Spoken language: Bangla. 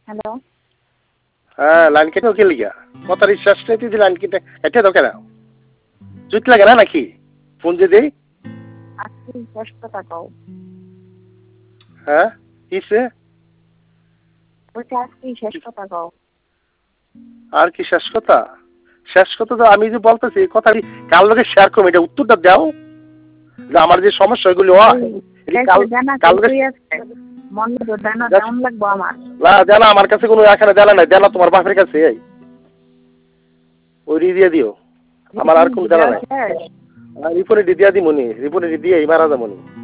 হ্যালো। হ্যাঁ, লাইন কেটে ওকে লিগা কথা রিচার্জ নেই তুই লাইন কেটে এটা তো কেন জুত লাগে না নাকি ফোন যে দেই আজকে শেষ কথা কও। হ্যাঁ কিসে ওইটা আজকে শেষ কথা কও। আর কি শেষ কথা তো আমি যে বলতেছি কথা কাল লোকে শেয়ার করবো এটা উত্তরটা দাও যে আমার যে সমস্যা এগুলো হয় কাল মনে তো জানা কেমন লাগবো আমার না জানা আমার কাছে কোনো এখানে জানা নাই জানা তোমার বাপের কাছে এই ওই দিয়ে দিও আমার আর কোন জানা নাই রিপোর্টে দিয়া দিমনি রিপোর্টে দিয়ে মারা যাবনি